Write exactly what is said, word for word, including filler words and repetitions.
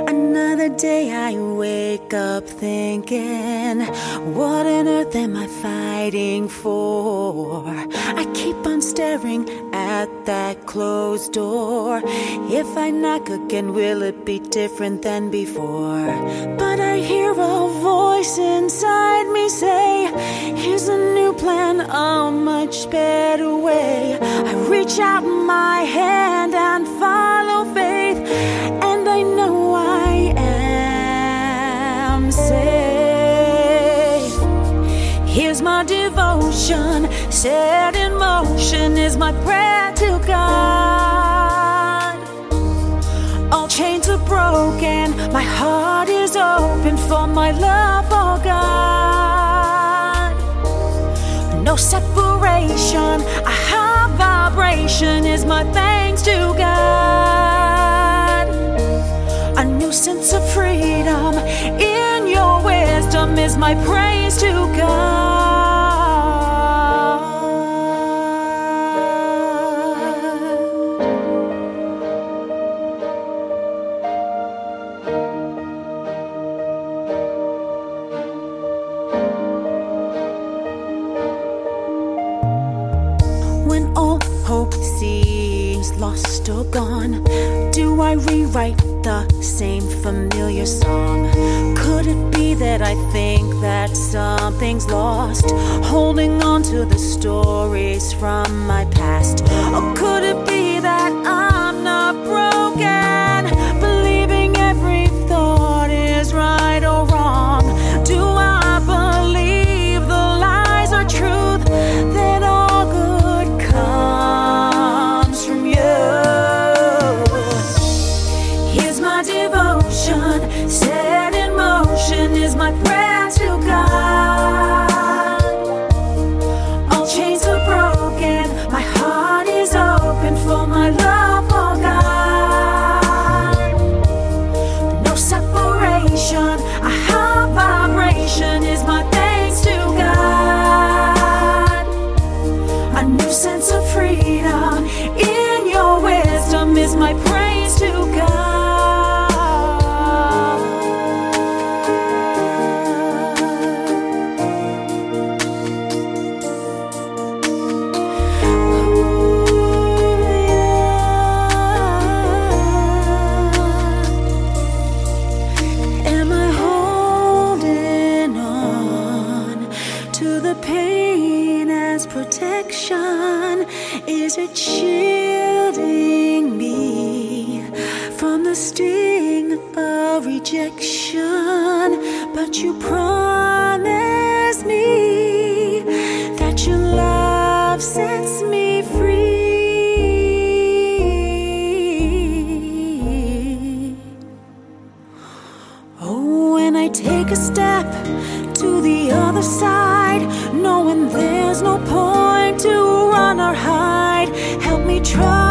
Another day I wake up thinking, what on earth am I fighting for? I keep on staring at that closed door. If I knock again, will it be different than before? But I hear a voice inside me say, here's a new plan, a much better way. I reach out my hand and follow faith, and I know I am safe. Here's my devotion, set in motion is my prayer to God. All chains are broken, my heart is open for my love for God. No separation, a high vibration is my thanks to God. A new sense of freedom in your wisdom is my praise to God. When all hope seems lost or gone, do I rewrite the same familiar song? Could it be that I think that something's lost, holding on to the stories from my past? Or could it be that I'm not broken, believing every thought is right or wrong? Do I believe the lies are truth, that all good comes from you? Here's my devotion, set in motion is my prayer to God. All chains are broken, my heart is open for my love for God. No separation, a high vibration is my thanks to God. A new sense of freedom in your wisdom is my praise to God. Am I holding on to the pain as protection? Is it shielding me from the sting of rejection? But you promise me that your love sets me free. Oh, when I take a step to the other side, knowing there's no point to run or hide, help me try